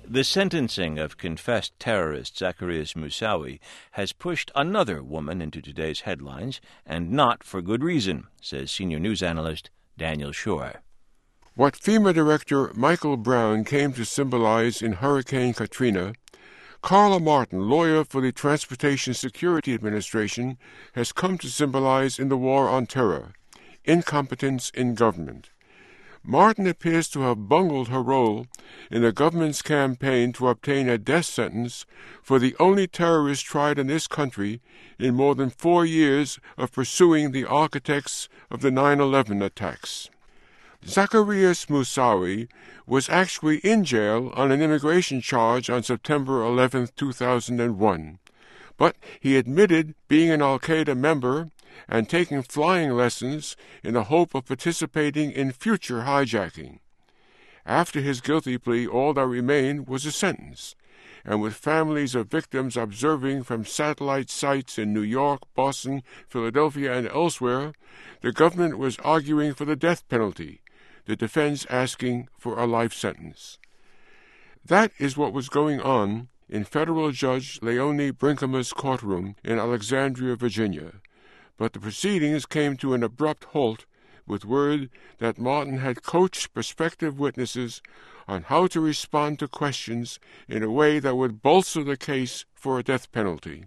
The sentencing of confessed terrorist Zacarias Moussaoui has pushed another woman into today's headlines, and not for good reason, says senior news analyst Daniel Shore. What FEMA Director Michael Brown came to symbolize in Hurricane Katrina, Carla Martin, lawyer for the Transportation Security Administration, has come to symbolize in the war on terror, incompetence in government. Martin appears to have bungled her role in the government's campaign to obtain a death sentence for the only terrorist tried in this country in more than 4 years of pursuing the architects of the 9/11 attacks. Zacarias Moussaoui was actually in jail on an immigration charge on September 11, 2001, but he admitted being an al-Qaeda member and taking flying lessons in the hope of participating in future hijacking. After his guilty plea, all that remained was a sentence, and with families of victims observing from satellite sites in New York, Boston, Philadelphia, and elsewhere, the government was arguing for the death penalty, the defense asking for a life sentence. That is what was going on in federal judge Leonie Brinkema's courtroom in Alexandria, Virginia. But the proceedings came to an abrupt halt with word that Martin had coached prospective witnesses on how to respond to questions in a way that would bolster the case for a death penalty.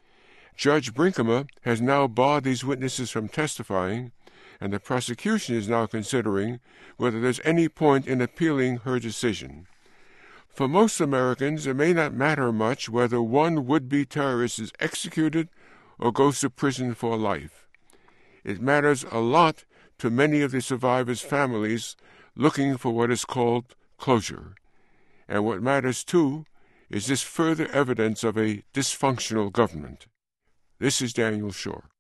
Judge Brinkema has now barred these witnesses from testifying, and the prosecution is now considering whether there's any point in appealing her decision. For most Americans, it may not matter much whether one would-be terrorist is executed or goes to prison for life. It matters a lot to many of the survivors' families looking for what is called closure. And what matters too is this further evidence of a dysfunctional government. This is Daniel Shore.